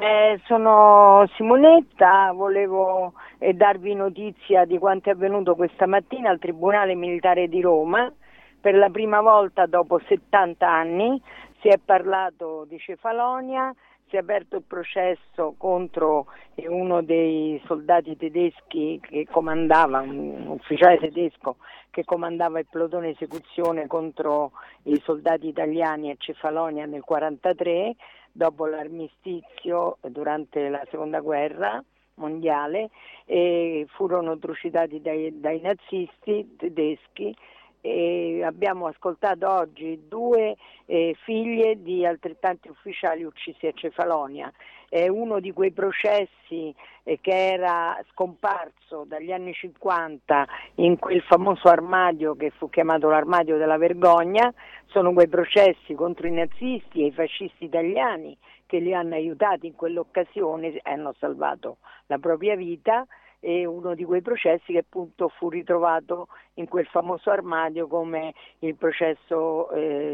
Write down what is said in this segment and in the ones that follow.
Sono Simonetta, volevo darvi notizia di quanto è avvenuto questa mattina al Tribunale Militare di Roma. Per la prima volta dopo 70 anni si è parlato di Cefalonia, si è aperto il processo contro uno dei soldati tedeschi che comandava, un ufficiale tedesco che comandava il plotone esecuzione contro i soldati italiani a Cefalonia nel 1943, dopo l'armistizio durante la seconda guerra mondiale, e furono trucidati dai nazisti tedeschi. E abbiamo ascoltato oggi due figlie di altrettanti ufficiali uccisi a Cefalonia. È uno di quei processi che era scomparso dagli anni 50 in quel famoso armadio che fu chiamato l'armadio della vergogna. Sono quei processi contro i nazisti e i fascisti italiani che li hanno aiutati in quell'occasione e hanno salvato la propria vita. E uno di quei processi che appunto fu ritrovato in quel famoso armadio come il processo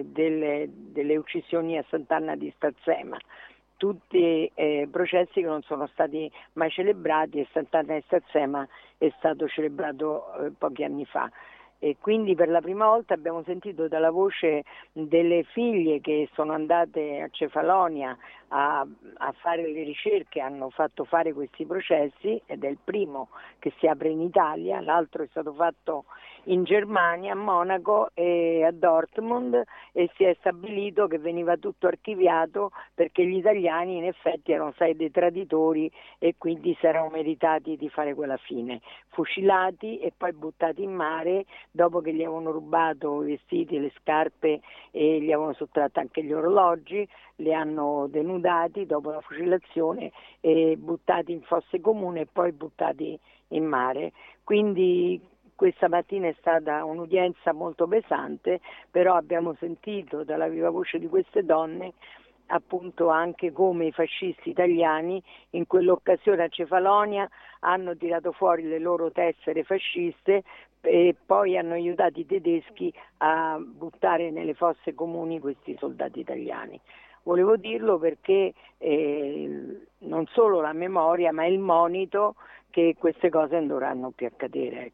delle uccisioni a Sant'Anna di Stazzema. Tutti processi che non sono stati mai celebrati, e Sant'Anna di Stazzema è stato celebrato pochi anni fa. E quindi per la prima volta abbiamo sentito dalla voce delle figlie che sono andate a Cefalonia a fare le ricerche, hanno fatto fare questi processi, ed è il primo che si apre in Italia, l'altro è stato fatto in Germania, a Monaco e a Dortmund, e si è stabilito che veniva tutto archiviato perché gli italiani in effetti erano stati dei traditori e quindi si erano meritati di fare quella fine, fucilati e poi buttati in mare dopo che gli avevano rubato i vestiti, le scarpe e gli avevano sottratto anche gli orologi, li hanno denudati dopo la fucilazione e buttati in fosse comuni e poi buttati in mare. Quindi questa mattina è stata un'udienza molto pesante, però abbiamo sentito dalla viva voce di queste donne appunto anche come i fascisti italiani in quell'occasione a Cefalonia hanno tirato fuori le loro tessere fasciste e poi hanno aiutato i tedeschi a buttare nelle fosse comuni questi soldati italiani. Volevo dirlo perché non solo la memoria ma il monito che queste cose non dovranno più accadere.